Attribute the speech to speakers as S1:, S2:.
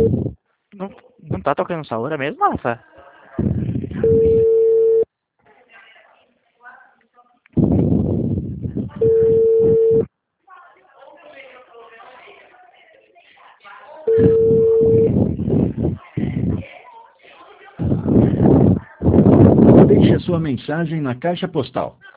S1: Não, não tá tocando Saura mesmo, Rafa?
S2: Deixe a sua mensagem na caixa postal